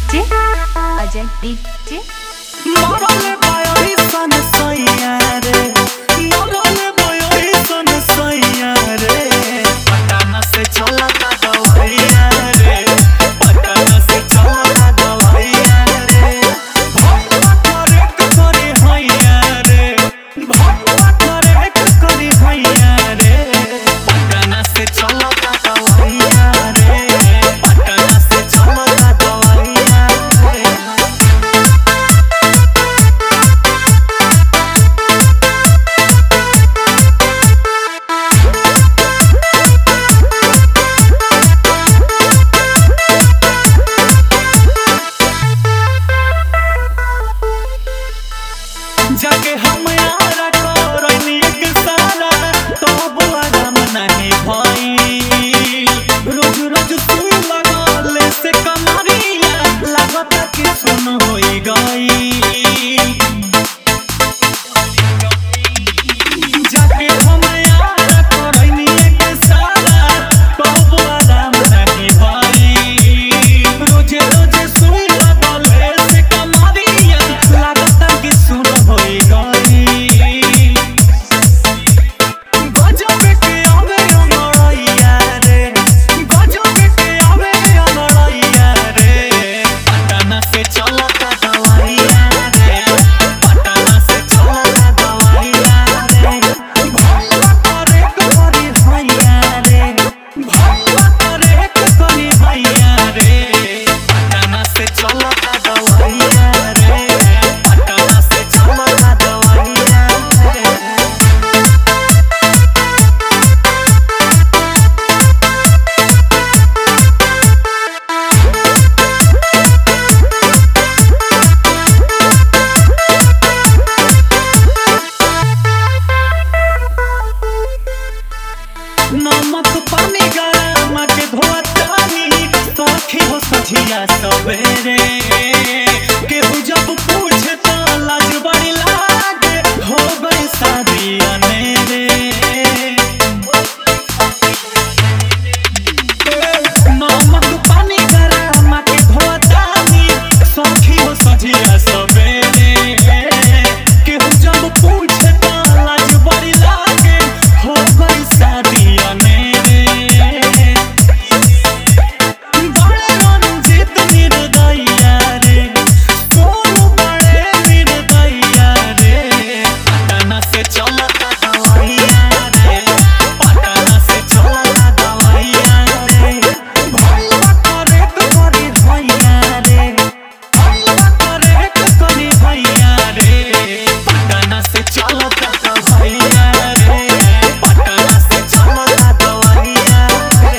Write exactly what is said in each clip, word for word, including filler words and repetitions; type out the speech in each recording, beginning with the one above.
DJ Ajay DJ मरले बयोई सन सैया रे मरले बयोई सन सैया रे पटना से चलता दवाइया रे पटना से चलता दवाइया रे भटवा करे करे हैया रे भटवा करे करे हैया रे पटना से चलता दवाइया रे पटना से चलता दवाइया रे। जाके हम यारा करनी एक सारा तब आराम नहीं भाई रोज रोज सुन लगाले से कमरिया लागता कि सुन होई गई जाके हम यारा करनी एक सारा तब आराम नहीं भाई रोज रोज सुन लगाले से कमरिया लागता कि सुन होई गई गजब के आवे अमरैया रे गजब के आवे अमरैया रे पटना से चलता दवाइया रे पटना से चलता दवाइया रे भटवा करे करे हैया रे भटवा करे करे हैया रे पटना से चलता दवाइया रे पटना से चलता दवाइया रे। नमक पानी गरम के धोतानी सखी हो सझिया सवेरे केहू जब पूछे तो लाज बड़ी लागे हो गई शादी अनेरे नमक पानी गरम के धोतानी सखी हो सझिया सवेरे केहू जब पूछे तो लाज बड़ी लागे हो गई शादी अनेरे बड़े रंजित निर्दया रे सोनू बड़े निर्दया रे पटना से चलता दवाइया रे पटना से चलता दवाइया रे भटवा करे करे हैया रे भटवा करे करे हैया रे पटना से चलता दवाइया रे पटना से चलता दवाइया रे।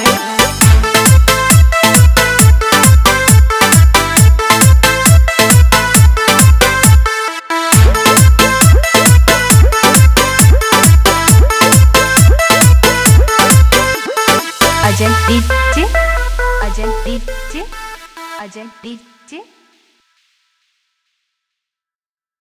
Ajay DJ Ajay DJ Ajay DJ